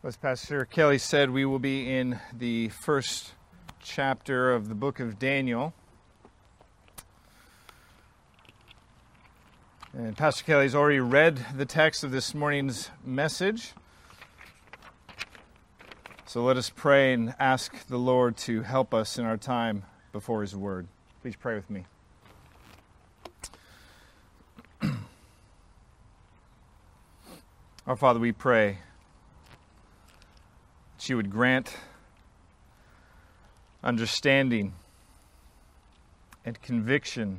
As Pastor Kelly said, we will be in the first chapter of the book of Daniel. And Pastor Kelly's already read the text of this morning's message. So let us pray and ask the Lord to help us in our time before His Word. Please pray with me. Our Father, we pray that You would grant understanding and conviction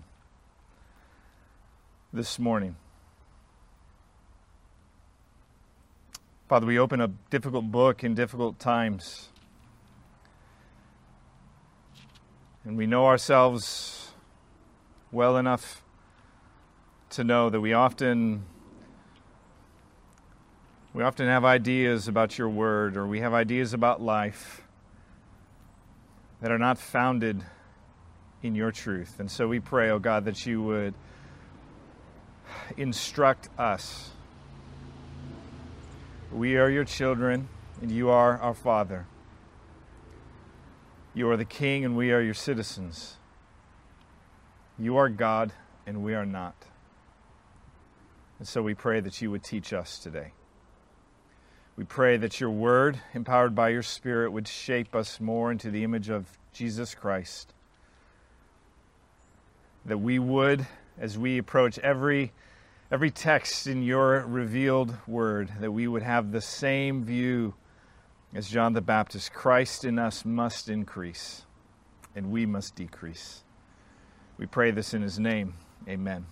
this morning. Father, we open a difficult book in difficult times. And we know ourselves well enough to know that we often have ideas about Your Word, or we have ideas about life that are not founded in Your truth. And so we pray, oh God, that You would instruct us. We are Your children, and You are our Father. You are the King, and we are Your citizens. You are God, and we are not. And so we pray that You would teach us today. We pray that Your Word, empowered by Your Spirit, would shape us more into the image of Jesus Christ. That we would, as we approach every text in Your revealed Word, that we would have the same view as John the Baptist. Christ in us must increase, and we must decrease. We pray this in His name. Amen.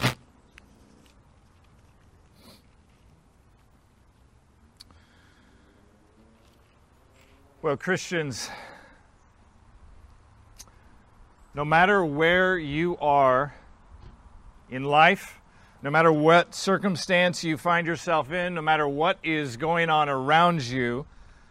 Well, Christians, no matter where you are in life, no matter what circumstance you find yourself in, no matter what is going on around you,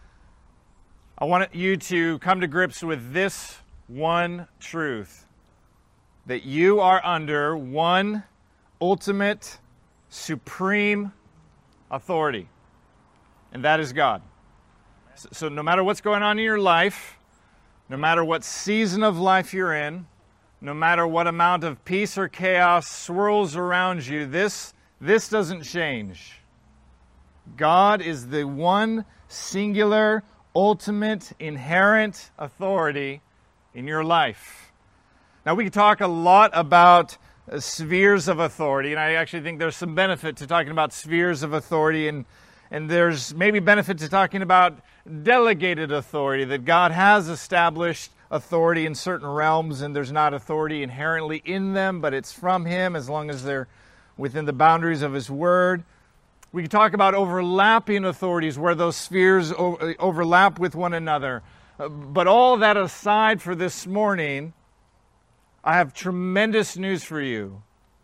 I want you to come to grips with this one truth, that you are under one ultimate, supreme authority, and that is God. So no matter what's going on in your life, no matter what season of life you're in, no matter what amount of peace or chaos swirls around you, this doesn't change. God is the one singular, ultimate, inherent authority in your life. Now, we can talk a lot about spheres of authority, and I actually think there's some benefit to talking about spheres of authority, and there's maybe benefit to talking about delegated authority, that God has established authority in certain realms, and there's not authority inherently in them, but it's from Him as long as they're within the boundaries of His Word. We can talk about overlapping authorities, where those spheres overlap with one another. But all that aside for this morning, I have tremendous news for you.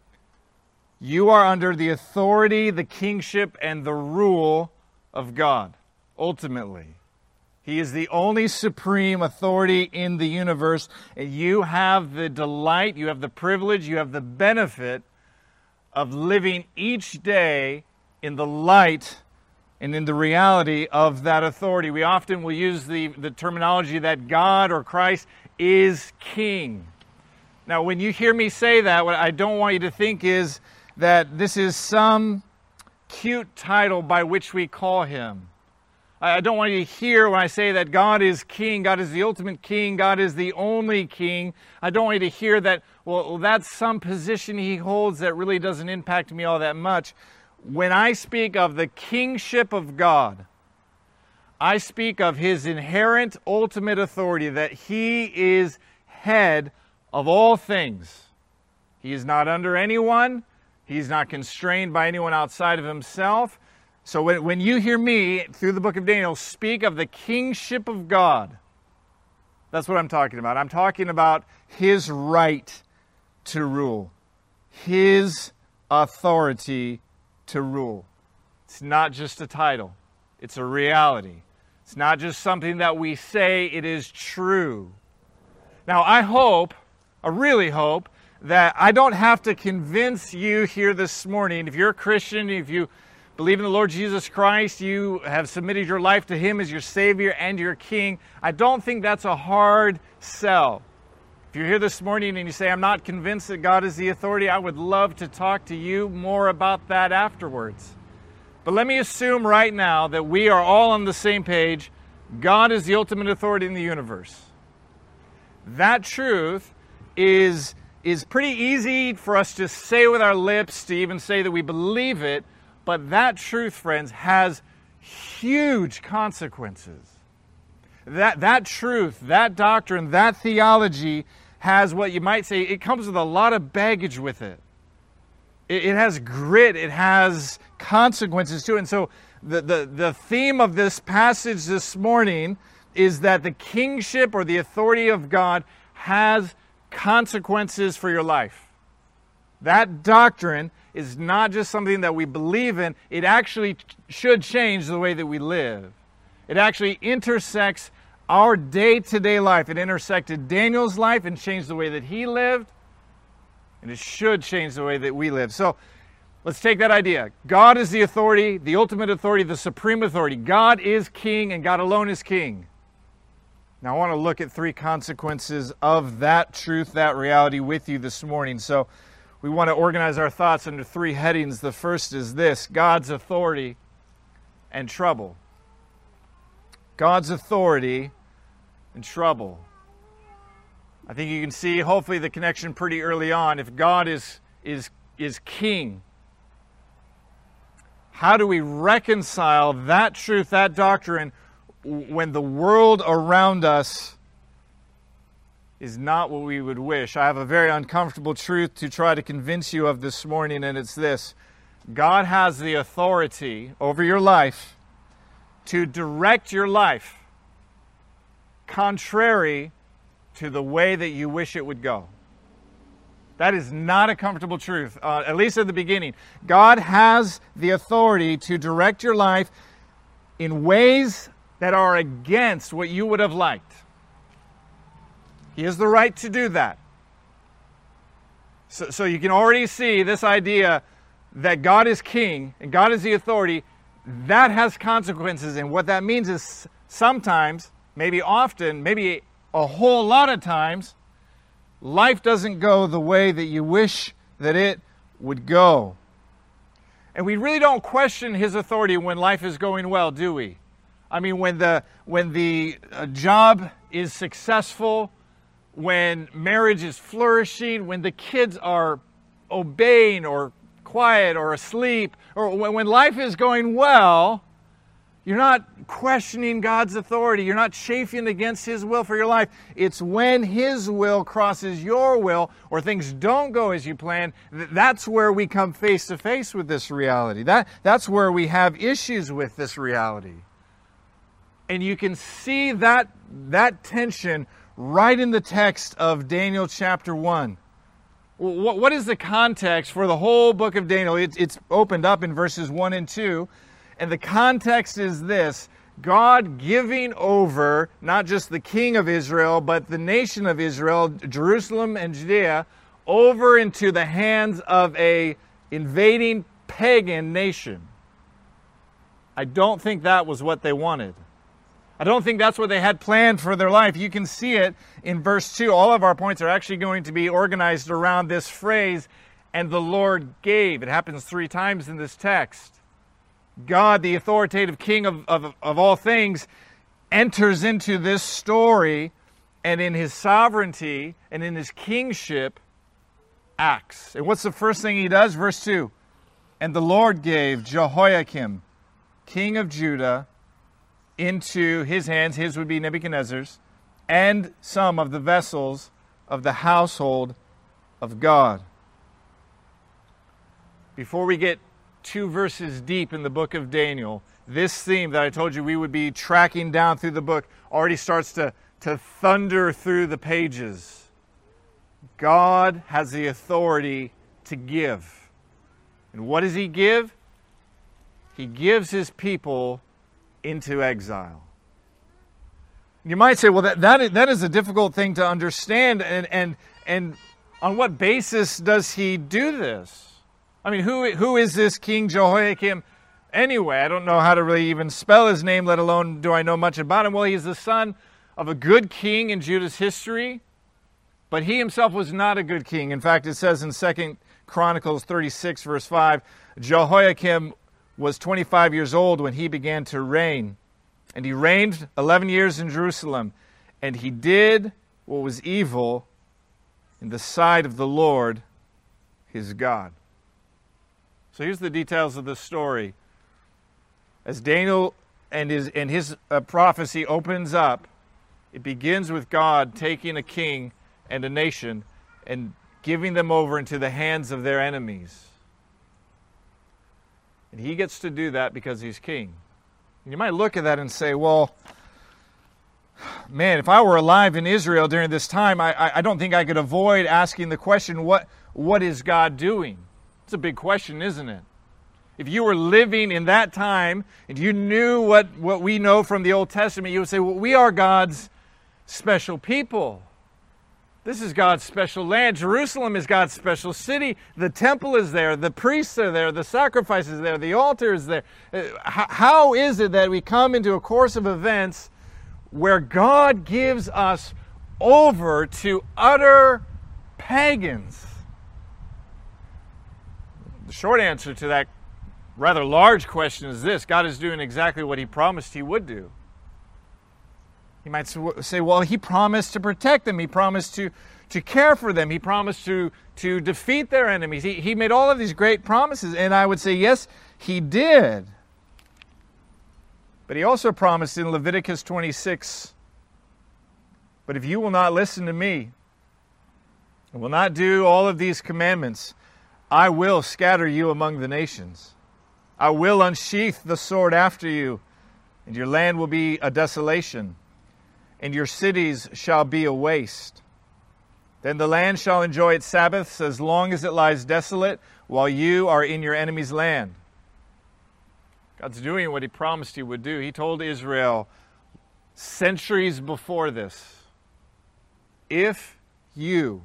You are under the authority, the kingship, and the rule of God, ultimately. He is the only supreme authority in the universe, and you have the delight, you have the privilege, you have the benefit of living each day in the light and in the reality of that authority. We often will use the terminology that God or Christ is King. Now, when you hear me say that, what I don't want you to think is that this is some cute title by which we call Him. I don't want you to hear when I say that God is King, God is the ultimate King, God is the only King. I don't want you to hear that, well, that's some position He holds that really doesn't impact me all that much. When I speak of the kingship of God, I speak of His inherent ultimate authority, that He is head of all things. He is not under anyone. He's not constrained by anyone outside of Himself. So when you hear me, through the book of Daniel, speak of the kingship of God, that's what I'm talking about. I'm talking about His right to rule, His authority to rule. It's not just a title. It's a reality. It's not just something that we say, it is true. Now, I really hope, that I don't have to convince you here this morning, if you're a Christian, if you believe in the Lord Jesus Christ, you have submitted your life to Him as your Savior and your King, I don't think that's a hard sell. If you're here this morning and you say, I'm not convinced that God is the authority, I would love to talk to you more about that afterwards. But let me assume right now that we are all on the same page. God is the ultimate authority in the universe. That truth is pretty easy for us to say with our lips, to even say that we believe it, but that truth, friends, has huge consequences. That truth, that doctrine, that theology has what you might say, it comes with a lot of baggage with it. It has grit, it has consequences too. And so the theme of this passage this morning is that the kingship or the authority of God has consequences for your life. That doctrine is not just something that we believe in, it actually should change the way that we live. It actually intersects our day-to-day life. It intersected Daniel's life and changed the way that he lived, and it should change the way that we live. So let's take that idea. God is the authority, the ultimate authority, the supreme authority. God is king, and God alone is king. Now I want to look at 3 consequences of that truth, that reality with you this morning. So we want to organize our thoughts under 3 headings. The first is this: God's authority and trouble. God's authority and trouble. I think you can see, hopefully, the connection pretty early on. If God is king, how do we reconcile that truth, that doctrine, when the world around us is not what we would wish? I have a very uncomfortable truth to try to convince you of this morning, and it's this: God has the authority over your life to direct your life contrary to the way that you wish it would go. That is not a comfortable truth, at least at the beginning. God has the authority to direct your life in ways that are against what you would have liked. He has the right to do that. So you can already see this idea that God is king and God is the authority. That has consequences, and what that means is sometimes, maybe often, maybe a whole lot of times, life doesn't go the way that you wish that it would go. And we really don't question His authority when life is going well, do we? I mean, when the job is successful, when marriage is flourishing, when the kids are obeying or quiet or asleep, or when life is going well, you're not questioning God's authority. You're not chafing against His will for your life. It's when His will crosses your will, or things don't go as you plan, that's where we come face to face with this reality. That's where we have issues with this reality. And you can see that tension right in the text of Daniel chapter 1. What is the context for the whole book of Daniel? It's opened up in verses 1 and 2. And the context is this: God giving over not just the king of Israel, but the nation of Israel, Jerusalem and Judea, over into the hands of a invading pagan nation. I don't think that was what they wanted. I don't think that's what they had planned for their life. You can see it in verse 2. All of our points are actually going to be organized around this phrase, "and the Lord gave." It happens 3 times in this text. God, the authoritative king of all things, enters into this story, and in His sovereignty and in His kingship acts. And what's the first thing He does? Verse 2. "And the Lord gave Jehoiakim, king of Judah, into his hands," his would be Nebuchadnezzar's, "and some of the vessels of the household of God." Before we get 2 verses deep in the book of Daniel, this theme that I told you we would be tracking down through the book already starts to thunder through the pages. God has the authority to give. And what does He give? He gives His people into exile. You might say, well, that is a difficult thing to understand, and on what basis does He do this? I mean, who is this King Jehoiakim? anyway? I don't know how to really even spell his name, let alone do I know much about him. Well, he's the son of a good king in Judah's history, but he himself was not a good king. In fact, it says in 2 Chronicles 36, verse 5, Jehoiakim was 25 years old when he began to reign, and he reigned 11 years in Jerusalem, and he did what was evil in the sight of the Lord his God. So here's the details of the story. As Daniel and his prophecy opens up, it begins with God taking a king and a nation and giving them over into the hands of their enemies. And he gets to do that because he's king. And you might look at that and say, well, man, if I were alive in Israel during this time, I don't think I could avoid asking the question, what is God doing? It's a big question, isn't it? If you were living in that time and you knew what we know from the Old Testament, you would say, well, we are God's special people. This is God's special land. Jerusalem is God's special city. The temple is there. The priests are there. The sacrifice is there. The altar is there. How is it that we come into a course of events where God gives us over to utter pagans? The short answer to that rather large question is this: God is doing exactly what he promised he would do. You might say, well, he promised to protect them. He promised to care for them. He promised to defeat their enemies. He made all of these great promises. And I would say, yes, he did. But he also promised in Leviticus 26, but if you will not listen to me and will not do all of these commandments, I will scatter you among the nations. I will unsheath the sword after you, and your land will be a desolation, and your cities shall be a waste. Then the land shall enjoy its Sabbaths as long as it lies desolate, while you are in your enemy's land. God's doing what he promised he would do. He told Israel centuries before this, if you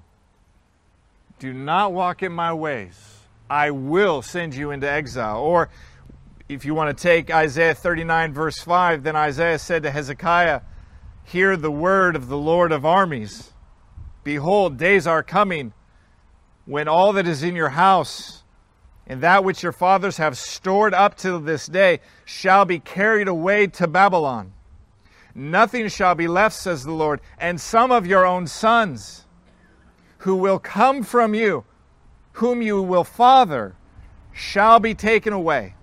do not walk in my ways, I will send you into exile. Or if you want to take Isaiah 39 verse 5, then Isaiah said to Hezekiah, hear the word of the Lord of armies. Behold, days are coming when all that is in your house and that which your fathers have stored up to this day shall be carried away to Babylon. Nothing shall be left, says the Lord, and some of your own sons who will come from you, whom you will father, shall be taken away,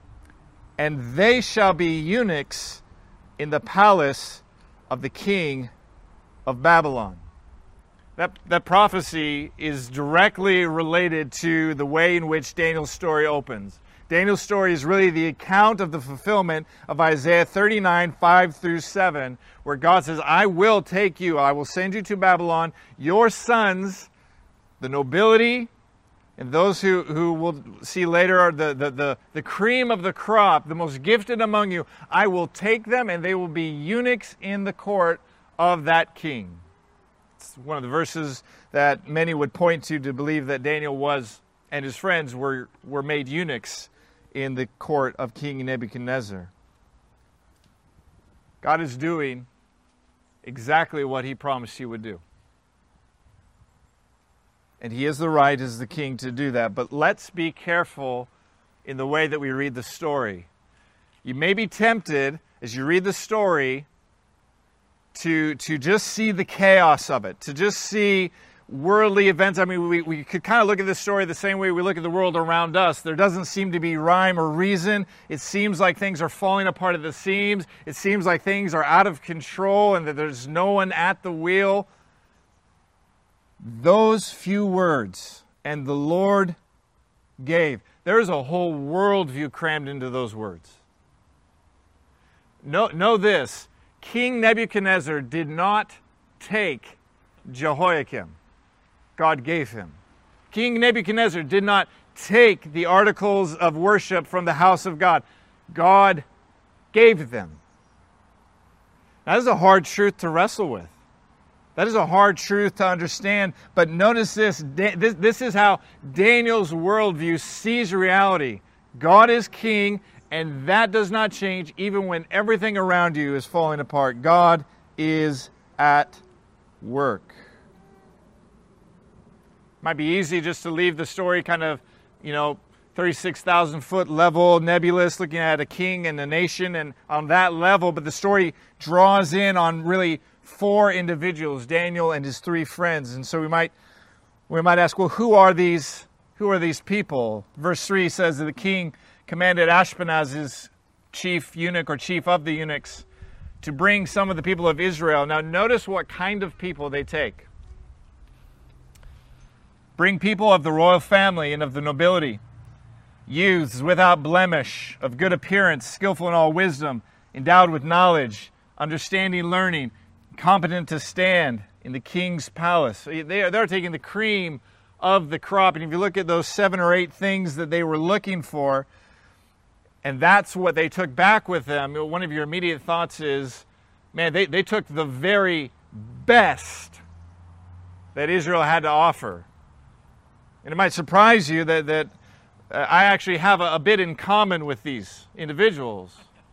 and they shall be eunuchs in the palace of the king of Babylon. That prophecy is directly related to the way in which Daniel's story opens. Daniel's story is really the account of the fulfillment of Isaiah 39, 5 through 7, where God says, I will take you, I will send you to Babylon, your sons, the nobility, and those who we'll see later are the cream of the crop, the most gifted among you, I will take them and they will be eunuchs in the court of that king. It's one of the verses that many would point to believe that Daniel was and his friends were made eunuchs in the court of King Nebuchadnezzar. God is doing exactly what he promised he would do. And he has the right as the king to do that. But let's be careful in the way that we read the story. You may be tempted, as you read the story, to just see the chaos of it, to just see worldly events. I mean, we could kind of look at this story the same way we look at the world around us. There doesn't seem to be rhyme or reason. It seems like things are falling apart at the seams. It seems like things are out of control and that there's no one at the wheel. Those few words, and the Lord gave. There's a whole worldview crammed into those words. Know this. King Nebuchadnezzar did not take Jehoiakim. God gave him. King Nebuchadnezzar did not take the articles of worship from the house of God. God gave them. That is a hard truth to wrestle with. That is a hard truth to understand. But notice this. This is how Daniel's worldview sees reality. God is king, And that does not change even when everything around you is falling apart. God is at work. Might be easy just to leave the story kind of, 36,000 foot level, nebulous, looking at a king and a nation and on that level. But the story draws in on really four individuals, Daniel and his three friends. And so we might ask, well, who are these people? Verse 3 says that the king commanded Ashpenaz, his chief eunuch or chief of the eunuchs, to bring some of the people of Israel. Now notice what kind of people they take. Bring people of the royal family and of the nobility, youths without blemish, of good appearance, skillful in all wisdom, endowed with knowledge, understanding, learning, competent to stand in the king's palace. They're taking the cream of the crop. And if you look at those 7 or 8 things that they were looking for, and that's what they took back with them, one of your immediate thoughts is, man, they took the very best that Israel had to offer. And it might surprise you that I actually have a bit in common with these individuals.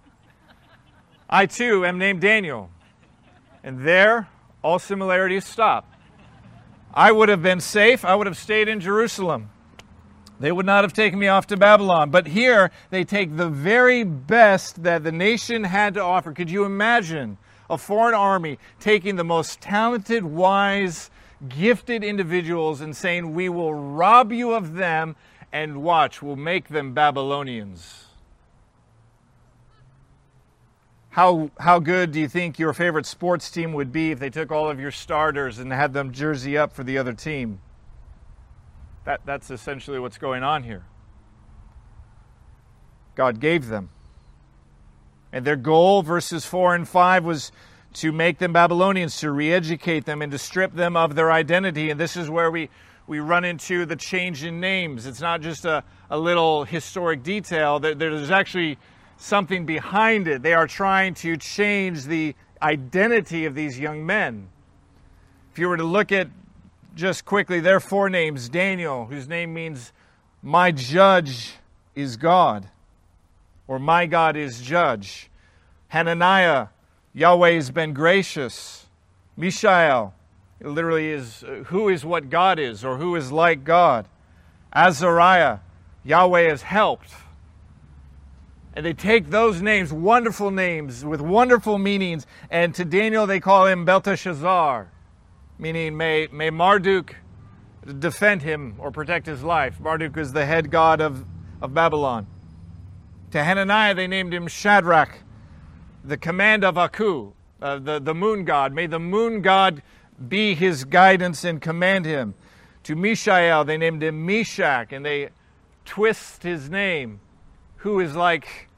I too am named Daniel. And there, all similarities stop. I would have been safe. I would have stayed in Jerusalem. They would not have taken me off to Babylon. But here, they take the very best that the nation had to offer. Could you imagine a foreign army taking the most talented, wise, gifted individuals and saying, we will rob you of them and watch, we'll make them Babylonians? How good do you think your favorite sports team would be if they took all of your starters and had them jersey up for the other team? That's essentially what's going on here. God gave them. And their goal, verses 4 and 5, was to make them Babylonians, to re-educate them and to strip them of their identity. And this is where we run into the change in names. It's not just a little historic detail. There's actually something behind it. They are trying to change the identity of these young men. If you were to look at just quickly their 4 names, Daniel, whose name means my judge is God, or my God is judge. Hananiah, Yahweh has been gracious. Mishael, it literally is who is what God is, or who is like God. Azariah, Yahweh has helped. And they take those names, wonderful names with wonderful meanings, and to Daniel they call him Belteshazzar, meaning may Marduk defend him or protect his life. Marduk is the head god of Babylon. To Hananiah they named him Shadrach, the command of Aku, the moon god. May the moon god be his guidance and command him. To Mishael they named him Meshach, and they twist his name. Who is like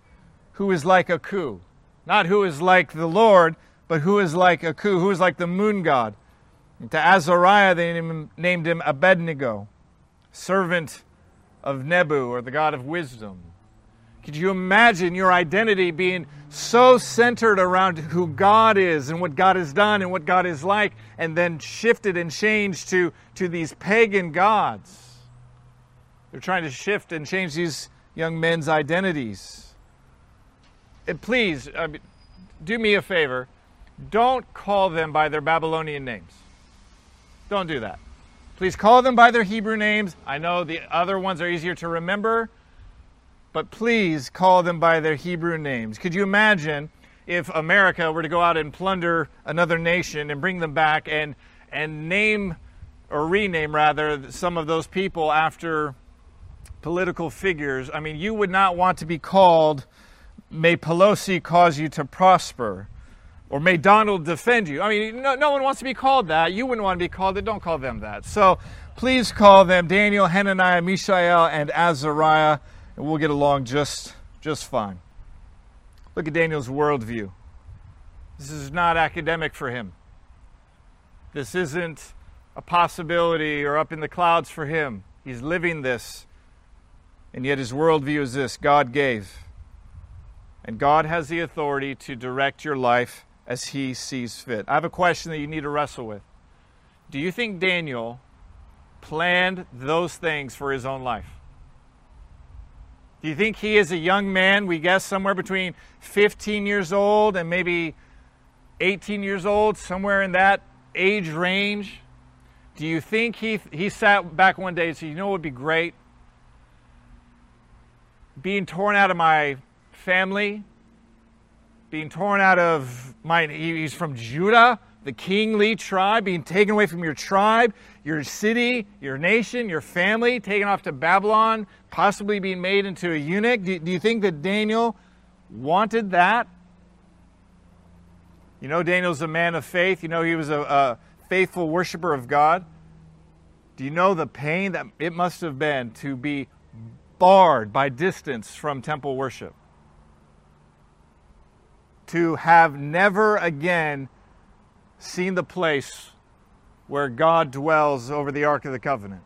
Aku. Not who is like the Lord, but who is like Aku, who is like the moon god. And to Azariah they named him Abednego, servant of Nebu, or the god of wisdom. Could you imagine your identity being so centered around who God is and what God has done and what God is like, and then shifted and changed to these pagan gods? They're trying to shift and change these young men's identities. And please, do me a favor. Don't call them by their Babylonian names. Don't do that. Please call them by their Hebrew names. I know the other ones are easier to remember, but please call them by their Hebrew names. Could you imagine if America were to go out and plunder another nation and bring them back and name, or rename rather, some of those people after political figures? I mean, you would not want to be called, may Pelosi cause you to prosper, or may Donald defend you. I mean, no one wants to be called that. You wouldn't want to be called it. Don't call them that. So please call them Daniel, Hananiah, Mishael, and Azariah, and we'll get along just fine. Look at Daniel's worldview. This is not academic for him. This isn't a possibility or up in the clouds for him. He's living this. And yet his worldview is this: God gave. And God has the authority to direct your life as he sees fit. I have a question that you need to wrestle with. Do you think Daniel planned those things for his own life? Do you think he is a young man, we guess somewhere between 15 years old and maybe 18 years old, somewhere in that age range? Do you think he sat back one day and said, you know what would be great? Being torn out of my family, being torn out of he's from Judah, the kingly tribe, being taken away from your tribe, your city, your nation, your family, taken off to Babylon, possibly being made into a eunuch. Do you think that Daniel wanted that? You know Daniel's a man of faith. You know he was a faithful worshiper of God. Do you know the pain that it must have been to be barred by distance from temple worship? To have never again seen the place where God dwells over the Ark of the Covenant.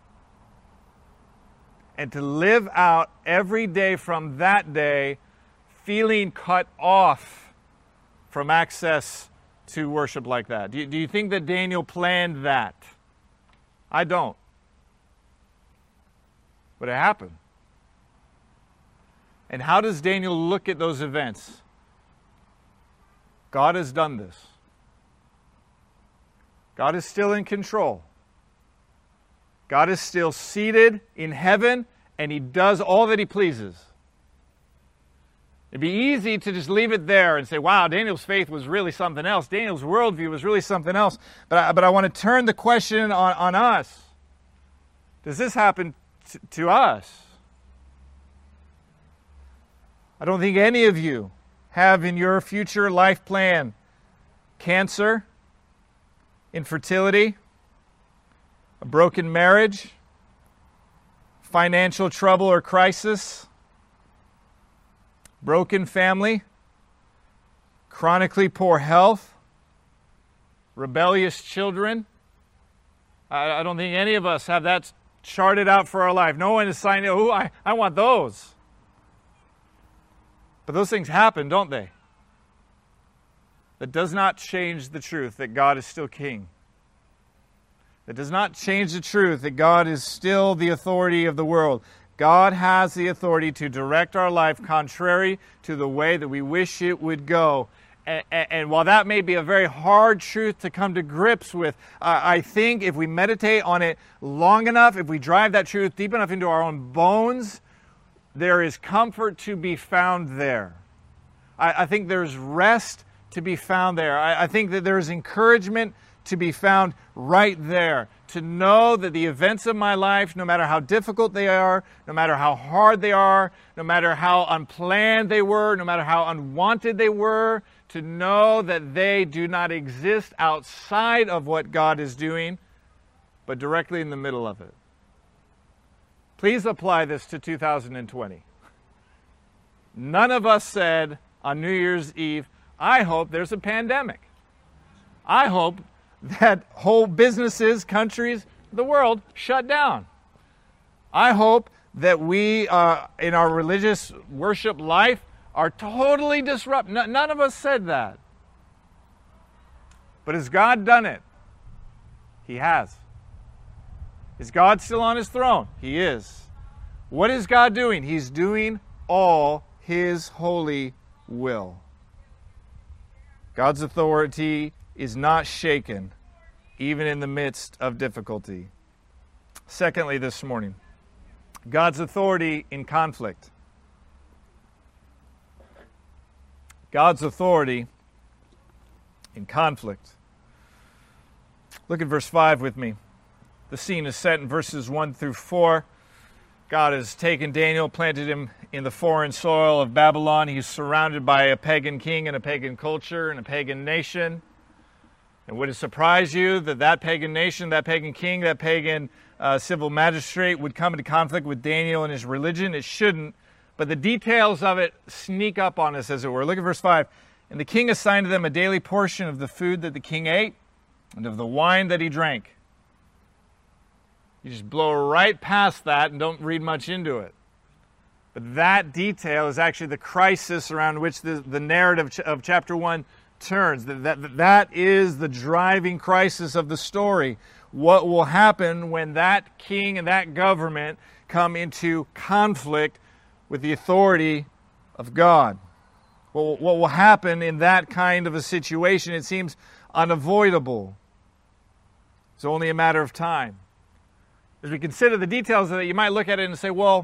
And to live out every day from that day feeling cut off from access to worship like that. Do you think that Daniel planned that? I don't. But it happened. And how does Daniel look at those events? God has done this. God is still in control. God is still seated in heaven, and he does all that he pleases. It'd be easy to just leave it there and say, wow, Daniel's faith was really something else. Daniel's worldview was really something else. But I want to turn the question on us. Does this happen to us? I don't think any of you have in your future life plan cancer, infertility, a broken marriage, financial trouble or crisis, broken family, chronically poor health, rebellious children. I don't think any of us have that charted out for our life. No one is saying, oh, I want those. But those things happen, don't they? That does not change the truth that God is still king. That does not change the truth that God is still the authority of the world. God has the authority to direct our life contrary to the way that we wish it would go. And while that may be a very hard truth to come to grips with, I think if we meditate on it long enough, if we drive that truth deep enough into our own bones, there is comfort to be found there. I think there's rest to be found there. I think that there's encouragement to be found right there. To know that the events of my life, no matter how difficult they are, no matter how hard they are, no matter how unplanned they were, no matter how unwanted they were, to know that they do not exist outside of what God is doing, but directly in the middle of it. Please apply this to 2020. None of us said on New Year's Eve, I hope there's a pandemic. I hope that whole businesses, countries, the world shut down. I hope that we, in our religious worship life, are totally disrupted. None of us said that. But has God done it? He has. Is God still on his throne? He is. What is God doing? He's doing all his holy will. God's authority is not shaken, even in the midst of difficulty. Secondly, this morning, God's authority in conflict. God's authority in conflict. Look at verse 5 with me. The scene is set in verses 1 through 4. God has taken Daniel, planted him in the foreign soil of Babylon. He's surrounded by a pagan king and a pagan culture and a pagan nation. And would it surprise you that that pagan nation, that pagan king, that pagan civil magistrate would come into conflict with Daniel and his religion? It shouldn't. But the details of it sneak up on us, as it were. Look at verse 5. And the king assigned to them a daily portion of the food that the king ate and of the wine that he drank. You just blow right past that and don't read much into it. But that detail is actually the crisis around which the narrative of chapter 1 turns. That is the driving crisis of the story. What will happen when that king and that government come into conflict with the authority of God. Well, what will happen in that kind of a situation? It seems unavoidable. It's only a matter of time. As we consider the details of it, you might look at it and say, well,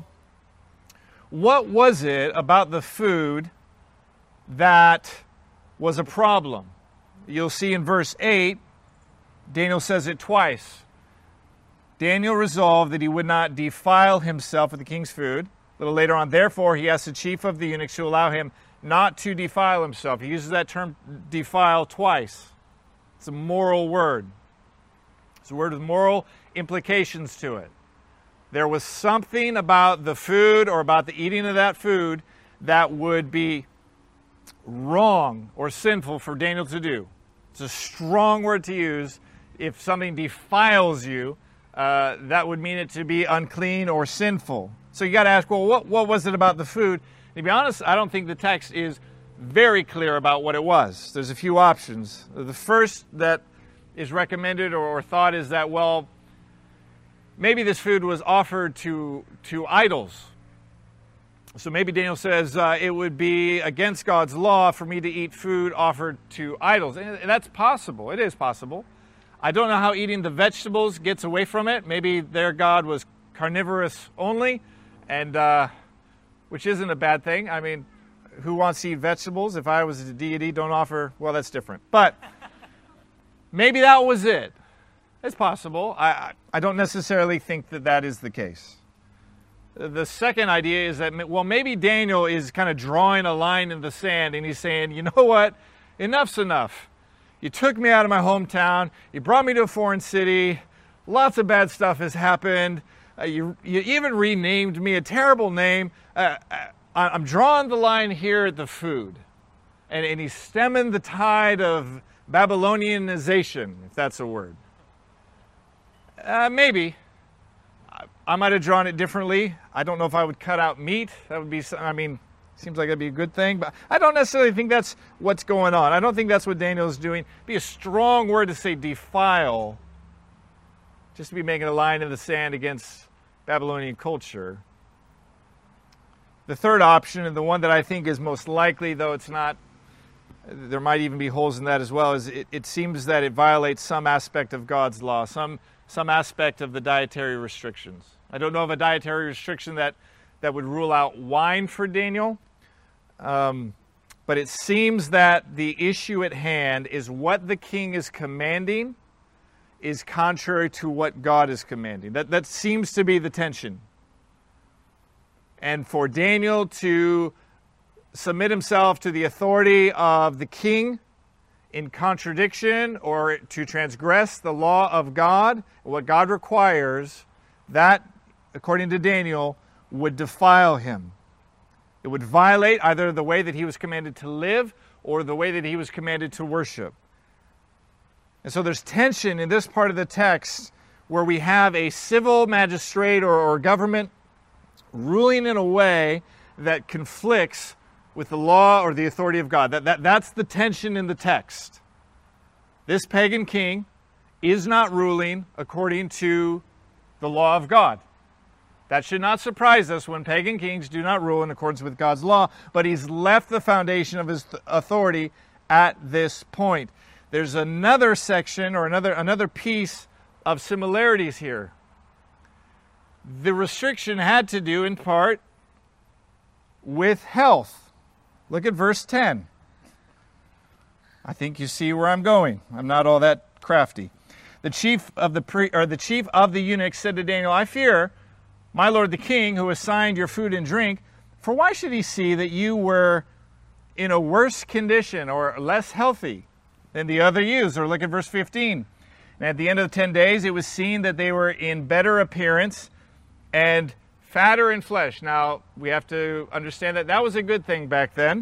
what was it about the food that was a problem? You'll see in verse 8, Daniel says it twice. Daniel resolved that he would not defile himself with the king's food. A little later on, therefore, he asked the chief of the eunuchs to allow him not to defile himself. He uses that term defile twice. It's a moral word. It's a word with moral implications to it. There was something about the food or about the eating of that food that would be wrong or sinful for Daniel to do. It's a strong word to use. If something defiles you, that would mean it to be unclean or sinful. So you got to ask, well, what was it about the food? To be honest, I don't think the text is very clear about what it was. There's a few options. The first that is recommended or thought is that, well, maybe this food was offered to idols. So maybe Daniel says it would be against God's law for me to eat food offered to idols. And that's possible. It is possible. I don't know how eating the vegetables gets away from it. Maybe their God was carnivorous only, and which isn't a bad thing. I mean, who wants to eat vegetables? If I was a deity, don't offer, well, that's different. But maybe that was it. It's possible. I don't necessarily think that that is the case. The second idea is that, well, maybe Daniel is kind of drawing a line in the sand, and he's saying, you know what? Enough's enough. You took me out of my hometown. You brought me to a foreign city. Lots of bad stuff has happened. You even renamed me a terrible name. I'm drawing the line here at the food. And he's stemming the tide of Babylonianization, if that's a word. Maybe. I might have drawn it differently. I don't know if I would cut out meat. That would be, seems like that'd be a good thing. But I don't necessarily think that's what's going on. I don't think that's what Daniel's doing. It'd be a strong word to say defile, just to be making a line in the sand against Babylonian culture. The third option, and the one that I think is most likely, though it's not, there might even be holes in that as well, is it seems that it violates some aspect of God's law, some aspect of the dietary restrictions. I don't know of a dietary restriction that would rule out wine for Daniel, but it seems that the issue at hand is what the king is commanding is contrary to what God is commanding. That seems to be the tension. And for Daniel to submit himself to the authority of the king in contradiction or to transgress the law of God, what God requires, that, according to Daniel, would defile him. It would violate either the way that he was commanded to live or the way that he was commanded to worship. And so there's tension in this part of the text where we have a civil magistrate or government ruling in a way that conflicts with the law or the authority of God. That's the tension in the text. This pagan king is not ruling according to the law of God. That should not surprise us when pagan kings do not rule in accordance with God's law, but he's left the foundation of his authority at this point. There's another section or another piece of similarities here. The restriction had to do in part with health. Look at verse 10. I think you see where I'm going. I'm not all that crafty. The chief of the eunuchs said to Daniel, I fear, my lord the king, who assigned your food and drink, for why should he see that you were in a worse condition or less healthy than the other youths? Or look at verse 15. And at the end of the 10 days, it was seen that they were in better appearance and fatter in flesh. Now, we have to understand that was a good thing back then.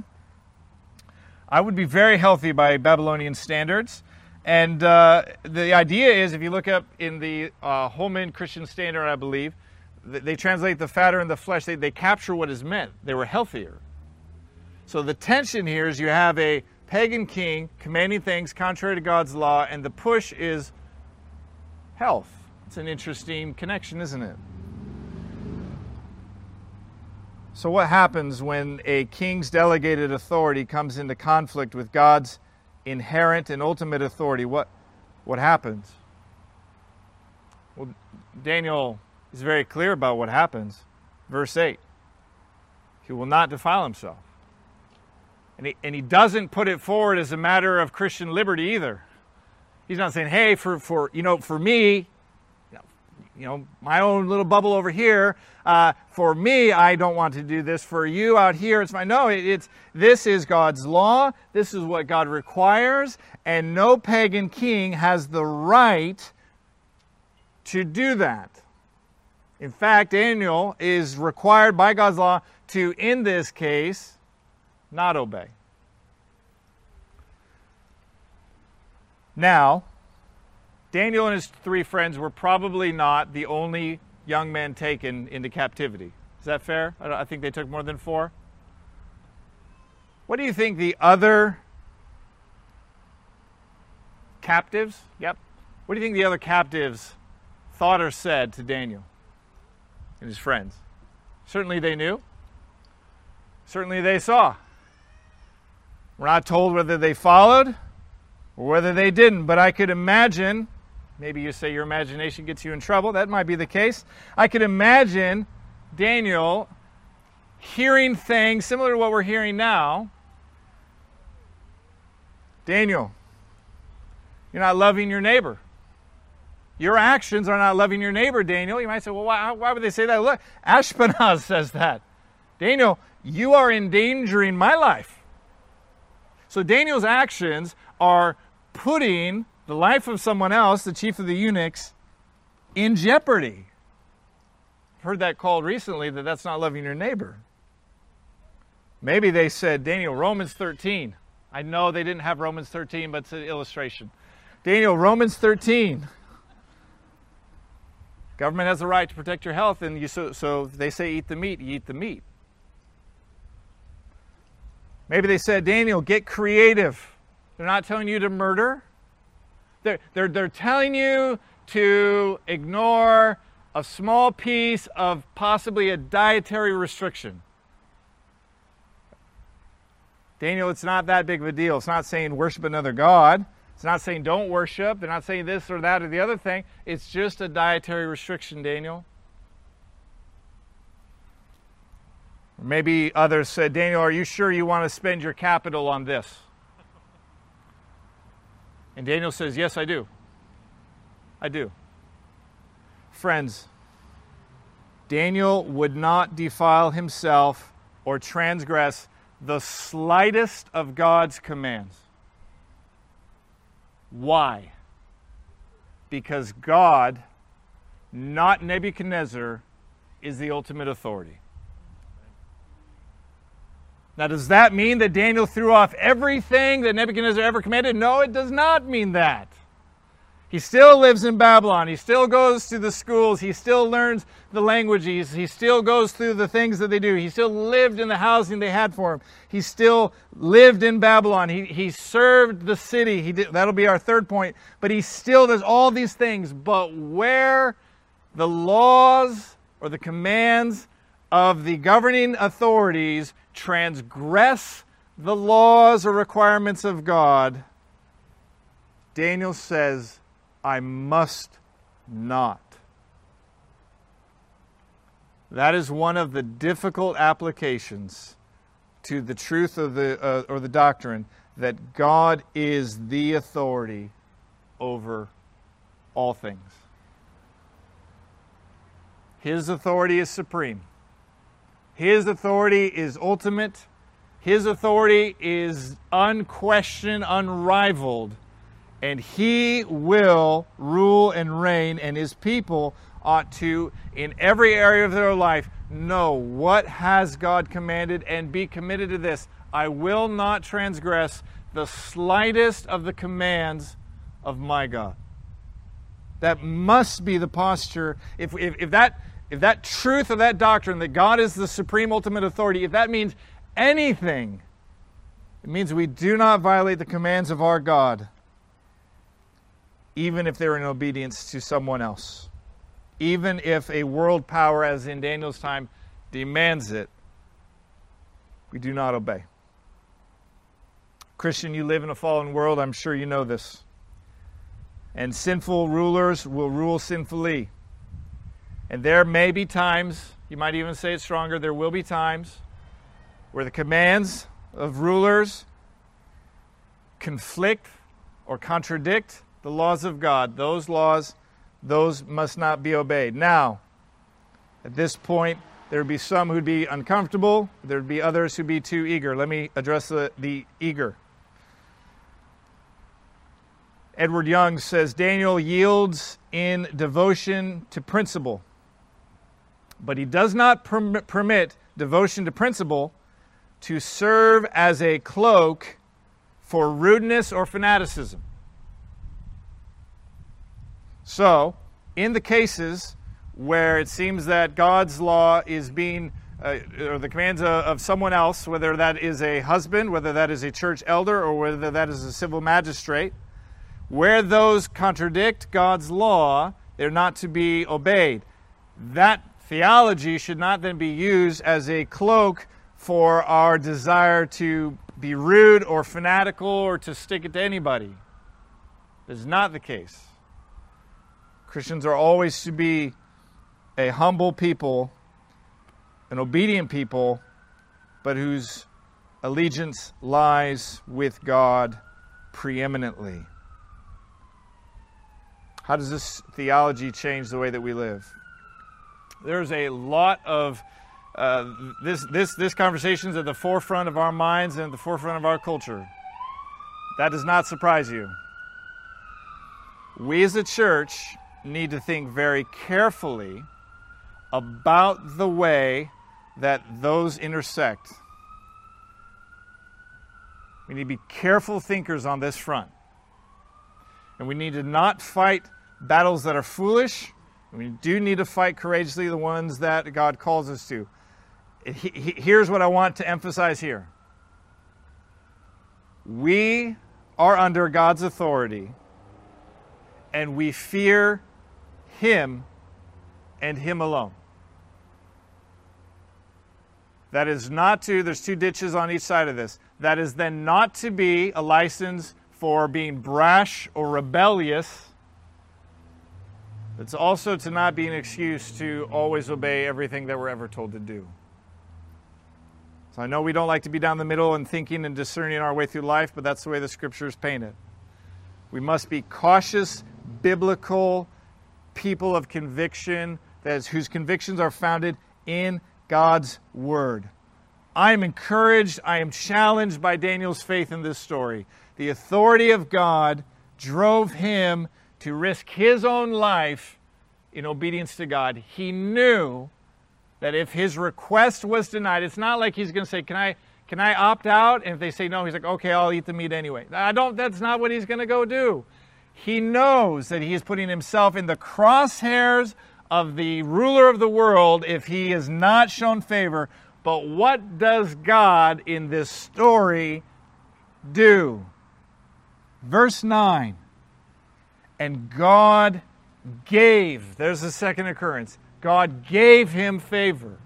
I would be very healthy by Babylonian standards. And the idea is, if you look up in the Holman Christian Standard, I believe, they translate the fatter in the flesh. They capture what is meant. They were healthier. So the tension here is you have a pagan king commanding things contrary to God's law, and the push is health. It's an interesting connection, isn't it? So what happens when a king's delegated authority comes into conflict with God's inherent and ultimate authority? What happens? Well, Daniel is very clear about what happens. Verse 8. He will not defile himself. And he doesn't put it forward as a matter of Christian liberty either. He's not saying, hey, for me, my own little bubble over here, for me, I don't want to do this. For you out here, it's fine. No, this is God's law. This is what God requires. And no pagan king has the right to do that. In fact, Daniel is required by God's law to, in this case, not obey. Now, Daniel and his 3 friends were probably not the only young men taken into captivity. Is that fair? I think they took more than 4. What do you think the other captives? Yep. What do you think the other captives thought or said to Daniel and his friends? Certainly they knew. Certainly they saw. We're not told whether they followed or whether they didn't, but I could imagine, maybe you say your imagination gets you in trouble, that might be the case. I could imagine Daniel hearing things similar to what we're hearing now. Daniel, you're not loving your neighbor. Your actions are not loving your neighbor, Daniel. You might say, well, why would they say that? Look, Ashpenaz says that. Daniel, you are endangering my life. So Daniel's actions are putting the life of someone else, the chief of the eunuchs, in jeopardy. I've heard that called recently that that's not loving your neighbor. Maybe they said, Daniel, Romans 13. I know they didn't have Romans 13, but it's an illustration. Daniel, Romans 13. Government has the right to protect your health, and so if they say eat the meat, you eat the meat. Maybe they said, Daniel, get creative. They're not telling you to murder. They're telling you to ignore a small piece of possibly a dietary restriction. Daniel, it's not that big of a deal. It's not saying worship another god. It's not saying don't worship. They're not saying this or that or the other thing. It's just a dietary restriction, Daniel. Or maybe others said, Daniel, are you sure you want to spend your capital on this? And Daniel says, yes, I do. I do. Friends, Daniel would not defile himself or transgress the slightest of God's commands. Why? Because God, not Nebuchadnezzar, is the ultimate authority. Now, does that mean that Daniel threw off everything that Nebuchadnezzar ever commanded? No, it does not mean that. He still lives in Babylon. He still goes to the schools. He still learns the languages. He still goes through the things that they do. He still lived in the housing they had for him. He still lived in Babylon. He served the city. That'll be our third point. But he still does all these things. But where the laws or the commands of the governing authorities transgress the laws or requirements of God, Daniel says, I must not. That is one of the difficult applications to the truth of the doctrine that God is the authority over all things. His authority is supreme. His authority is ultimate. His authority is unquestioned, unrivaled. And He will rule and reign, and His people ought to, in every area of their life, know what has God commanded and be committed to this. I will not transgress the slightest of the commands of my God. That must be the posture. If that truth of that doctrine, that God is the supreme ultimate authority, if that means anything, it means we do not violate the commands of our God, even if they're in obedience to someone else. Even if a world power, as in Daniel's time, demands it, we do not obey. Christian, you live in a fallen world. I'm sure you know this. And sinful rulers will rule sinfully. And there may be times, you might even say it stronger, there will be times where the commands of rulers conflict or contradict the laws of God. Those laws, those must not be obeyed. Now, at this point, there would be some who'd be uncomfortable. There would be others who'd be too eager. Let me address the eager. Edward Young says, Daniel yields in devotion to principle, but he does not permit devotion to principle to serve as a cloak for rudeness or fanaticism. So, in the cases where it seems that God's law is being, or the commands of someone else, whether that is a husband, whether that is a church elder, or whether that is a civil magistrate, where those contradict God's law, they're not to be obeyed. That theology should not then be used as a cloak for our desire to be rude or fanatical or to stick it to anybody. This is not the case. Christians are always to be a humble people, an obedient people, but whose allegiance lies with God preeminently. How does this theology change the way that we live? There's a lot of this conversation is at the forefront of our minds and at the forefront of our culture. That does not surprise you. We as a church need to think very carefully about the way that those intersect. We need to be careful thinkers on this front. And we need to not fight battles that are foolish. We do need to fight courageously the ones that God calls us to. Here's what I want to emphasize here. We are under God's authority, and we fear Him and Him alone. That is not to, there's two ditches on each side of this. That is then not to be a license for being brash or rebellious. It's also to not be an excuse to always obey everything that we're ever told to do. So I know we don't like to be down the middle and thinking and discerning our way through life, but that's the way the Scriptures paint it. We must be cautious, biblical people of conviction, whose convictions are founded in God's Word. I am encouraged, I am challenged by Daniel's faith in this story. The authority of God drove him to risk his own life in obedience to God. He knew that if his request was denied, it's not like he's going to say, can I opt out? And if they say no, he's like, okay, I'll eat the meat anyway. That's not what he's going to go do. He knows that he is putting himself in the crosshairs of the ruler of the world if he is not shown favor. But what does God in this story do? Verse 9. And God gave, there's the second occurrence, God gave him favor.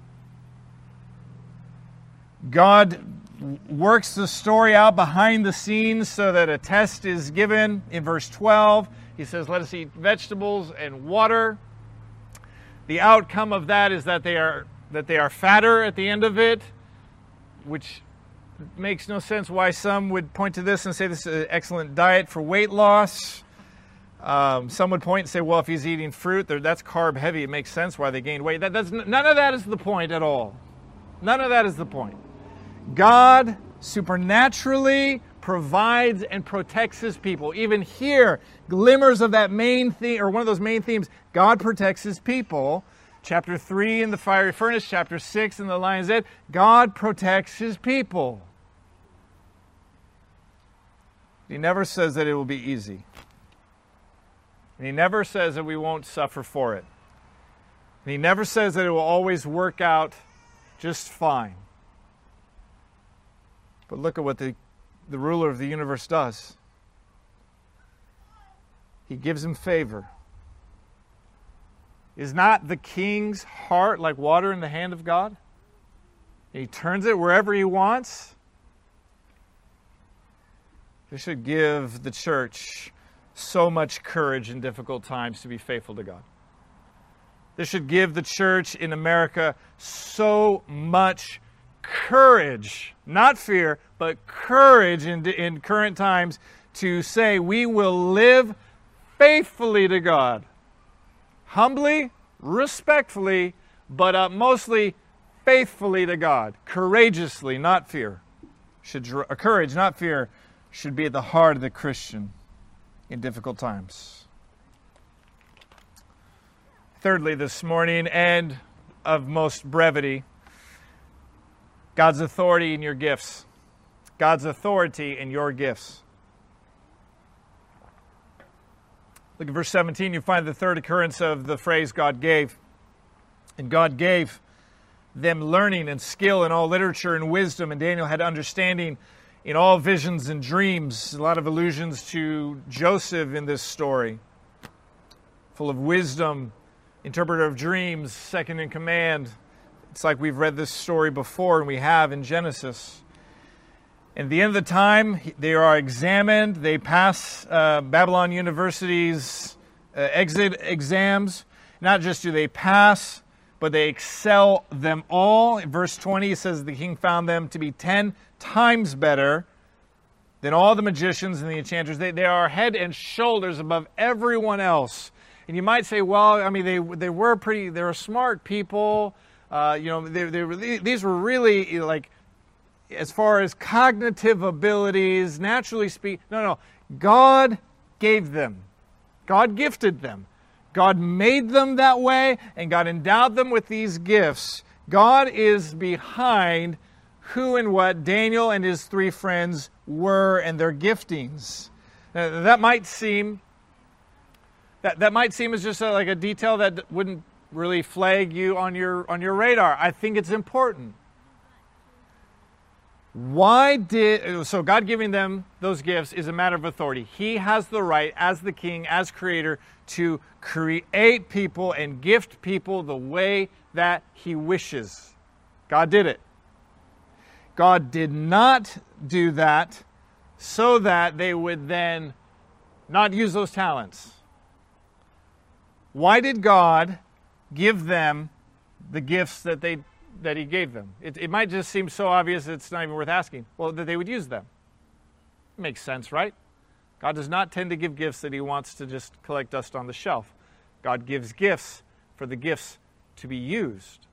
God works the story out behind the scenes so that a test is given. In verse 12, he says, let us eat vegetables and water. The outcome of that is that they are fatter at the end of it, which makes no sense why some would point to this and say this is an excellent diet for weight loss. Some would point and say, well, if he's eating fruit, that's carb heavy. It makes sense why they gained weight. None of that is the point at all. None of that is the point. God supernaturally provides and protects his people. Even here, glimmers of that main theme, or one of those main themes, God protects his people. Chapter 3 in the fiery furnace, chapter 6 in the lion's den, God protects his people. He never says that it will be easy. And he never says that we won't suffer for it. And he never says that it will always work out just fine. But look at what the ruler of the universe does. He gives him favor. Is not the king's heart like water in the hand of God? He turns it wherever He wants. This should give the church so much courage in difficult times to be faithful to God. This should give the church in America so much courage, not fear, but courage in current times to say we will live faithfully to God. Humbly, respectfully, but mostly faithfully to God. Courageously, not fear. Courage, not fear, should be at the heart of the Christian in difficult times. Thirdly, this morning, and of most brevity, God's authority in your gifts. God's authority in your gifts. Look at verse 17. You find the third occurrence of the phrase God gave. And God gave them learning and skill in all literature and wisdom. And Daniel had understanding in all visions and dreams. A lot of allusions to Joseph in this story. Full of wisdom, interpreter of dreams, second in command. It's like we've read this story before, and we have in Genesis. At the end of the time, they are examined. They pass Babylon University's exit exams. Not just do they pass, but they excel them all. In verse 20, it says the king found them to be 10 times better than all the magicians and the enchanters. They are head and shoulders above everyone else. And you might say, well, I mean, they were smart people. These were really like, as far as cognitive abilities, naturally speaking. No. God gave them. God gifted them. God made them that way, and God endowed them with these gifts. God is behind who and what Daniel and his three friends were and their giftings. Now, that might seem as just like a detail that wouldn't really flag you on your radar. I think it's important. So God giving them those gifts is a matter of authority. He has the right, as the king, as creator, to create people and gift people the way that He wishes. God did it. God did not do that so that they would then not use those talents. Why did God give them the gifts that He gave them? It might just seem so obvious it's not even worth asking. Well, that they would use them. It makes sense, right? God does not tend to give gifts that He wants to just collect dust on the shelf. God gives gifts for the gifts to be used.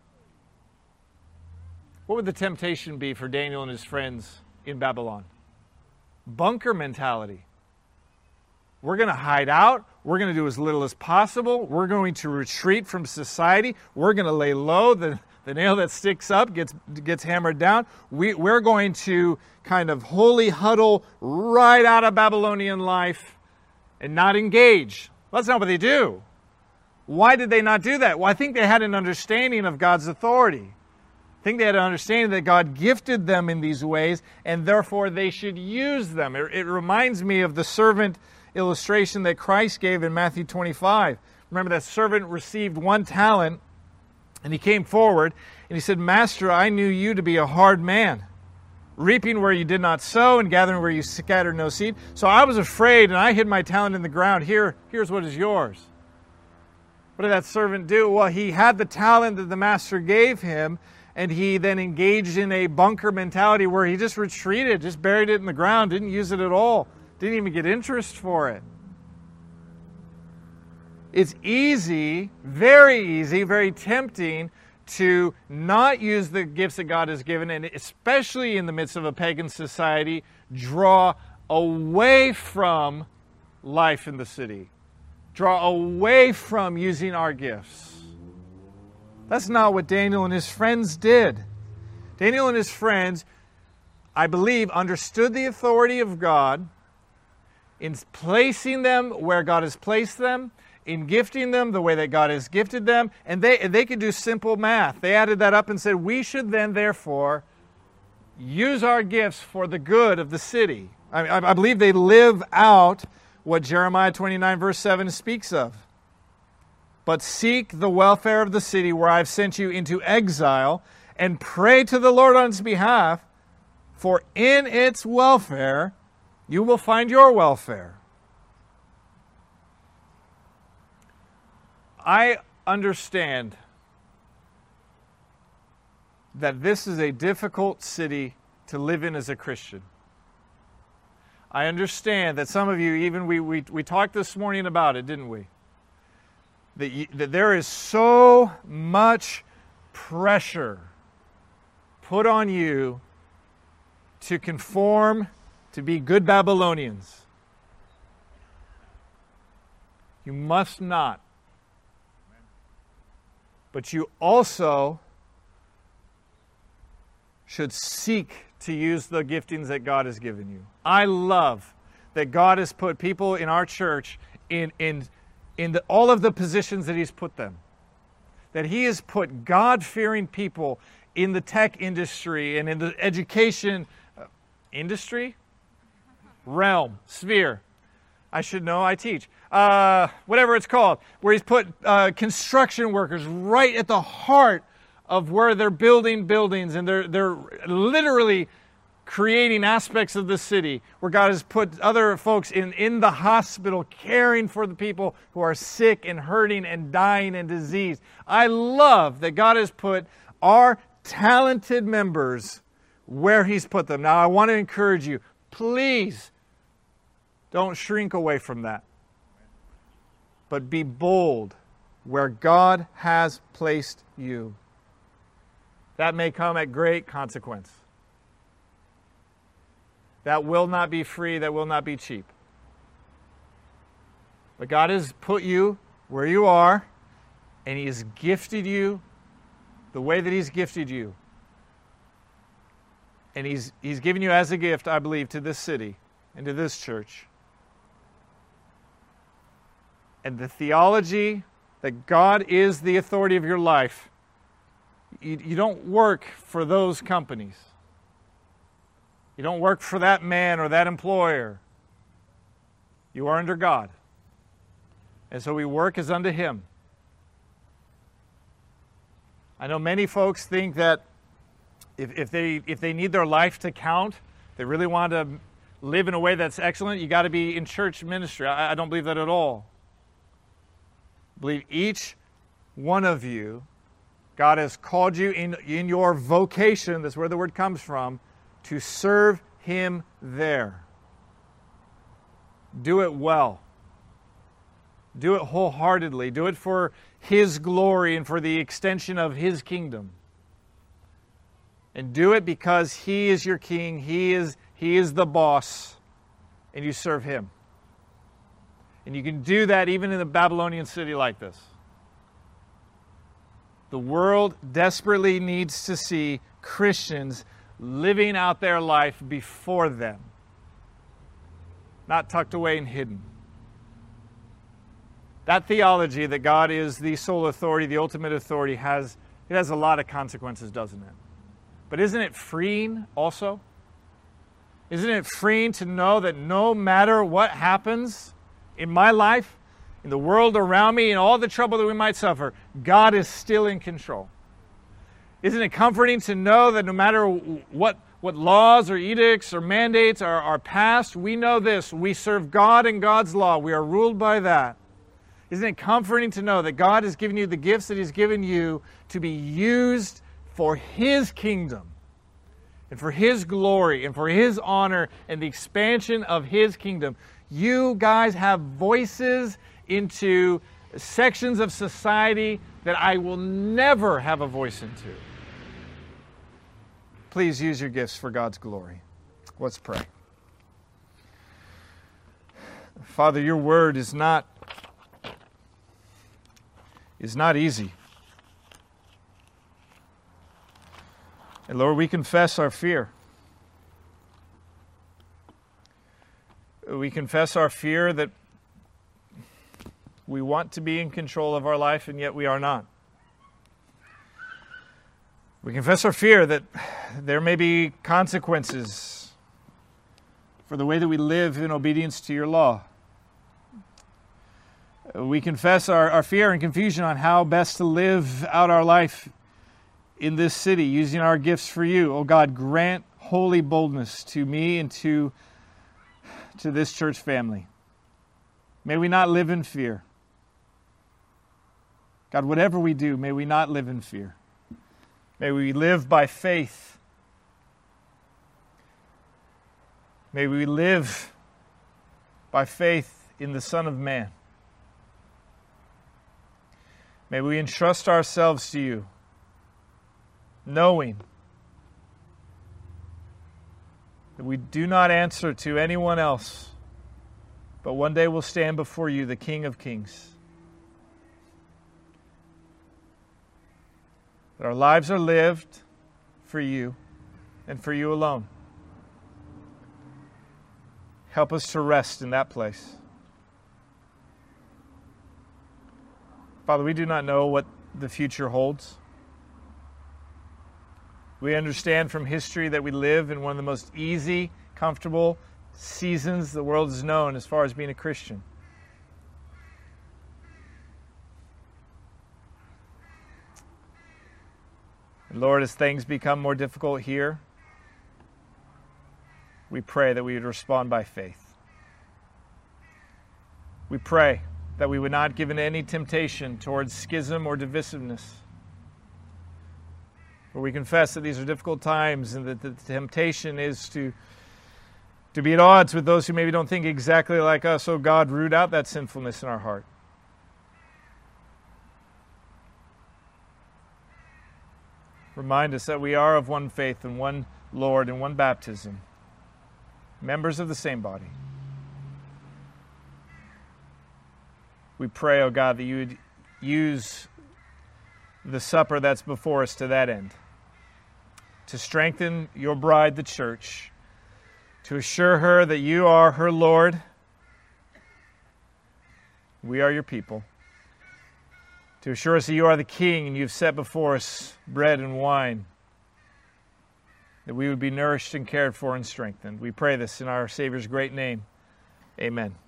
What would the temptation be for Daniel and his friends in Babylon? Bunker mentality. We're going to hide out. We're going to do as little as possible. We're going to retreat from society. We're going to lay low. The nail that sticks up gets hammered down. We're going to kind of holy huddle right out of Babylonian life and not engage. Well, that's not what they do. Why did they not do that? Well, I think they had an understanding of God's authority. I think they had an understanding that God gifted them in these ways, and therefore they should use them. It reminds me of the servant illustration that Christ gave in Matthew 25. Remember, that servant received 1 talent, and he came forward, and he said, "Master, I knew you to be a hard man, reaping where you did not sow and gathering where you scattered no seed. So I was afraid, and I hid my talent in the ground. Here's what is yours." What did that servant do? Well, he had the talent that the master gave him, and he then engaged in a bunker mentality where he just retreated, just buried it in the ground, didn't use it at all, didn't even get interest for it. It's easy, very tempting to not use the gifts that God has given, and especially in the midst of a pagan society, draw away from life in the city. Draw away from using our gifts. That's not what Daniel and his friends did. Daniel and his friends, I believe, understood the authority of God in placing them where God has placed them, in gifting them the way that God has gifted them, and they could do simple math. They added that up and said, we should then, therefore, use our gifts for the good of the city. I believe they live out what Jeremiah 29 verse 7 speaks of. But seek the welfare of the city where I've sent you into exile, and pray to the Lord on its behalf, for in its welfare you will find your welfare. I understand that this is a difficult city to live in as a Christian. I understand that some of you, even we talked this morning about it, didn't we? That there is so much pressure put on you to conform, to be good Babylonians. You must not. But you also should seek to use the giftings that God has given you. I love that God has put people in our church in all of the positions that He's put them. That He has put God-fearing people in the tech industry and in the education industry? Realm, sphere. I should know, I teach. Whatever it's called. Where He's put construction workers right at the heart of where they're building buildings, and they're literally creating aspects of the city, where God has put other folks in the hospital caring for the people who are sick and hurting and dying and diseased. I love that God has put our talented members where He's put them. Now, I want to encourage you, please don't shrink away from that, but be bold where God has placed you. That may come at great consequence. That will not be free, that will not be cheap. But God has put you where you are, and He has gifted you the way that He's gifted you. And He's given you as a gift, I believe, to this city and to this church. And the theology that God is the authority of your life, you don't work for those companies. You don't work for that man or that employer. You are under God. And so we work as unto Him. I know many folks think that if they need their life to count, they really want to live in a way that's excellent, you got to be in church ministry. I don't believe that at all. I believe each one of you, God has called you in your vocation, that's where the word comes from, to serve Him there. Do it well. Do it wholeheartedly. Do it for His glory and for the extension of His kingdom. And do it because He is your king, He is the boss, and you serve Him. And you can do that even in a Babylonian city like this. The world desperately needs to see Christians living out their life before them, not tucked away and hidden. That theology that God is the sole authority, the ultimate authority, has a lot of consequences, doesn't it? But isn't it freeing also? Isn't it freeing to know that no matter what happens in my life, in the world around me, and all the trouble that we might suffer, God is still in control? Isn't it comforting to know that no matter what laws or edicts or mandates are passed, we know this: we serve God and God's law. We are ruled by that. Isn't it comforting to know that God has given you the gifts that He's given you to be used for His kingdom and for His glory and for His honor and the expansion of His kingdom? You guys have voices into sections of society that I will never have a voice into. Please use your gifts for God's glory. Let's pray. Father, your word is not easy. And Lord, we confess our fear. We confess our fear that we want to be in control of our life, and yet we are not. We confess our fear that there may be consequences for the way that we live in obedience to your law. We confess our fear and confusion on how best to live out our life in this city, using our gifts for you. Oh God, grant holy boldness to me and to this church family. May we not live in fear. God, whatever we do, may we not live in fear. May we live by faith. May we live by faith in the Son of Man. May we entrust ourselves to you, knowing that we do not answer to anyone else, but one day we'll stand before you, the King of Kings. That our lives are lived for you and for you alone. Help us to rest in that place. Father, we do not know what the future holds. We understand from history that we live in one of the most easy, comfortable seasons the world has known as far as being a Christian. And Lord, as things become more difficult here, we pray that we would respond by faith. We pray that we would not give in to any temptation towards schism or divisiveness. For we confess that these are difficult times and that the temptation is to be at odds with those who maybe don't think exactly like us. Oh God, root out that sinfulness in our heart. Remind us that we are of one faith and one Lord and one baptism, members of the same body. We pray, oh God, that you would use the supper that's before us to that end, to strengthen your bride, the church, to assure her that you are her Lord, we are your people, to assure us that you are the King and you've set before us bread and wine, that we would be nourished and cared for and strengthened. We pray this in our Savior's great name. Amen.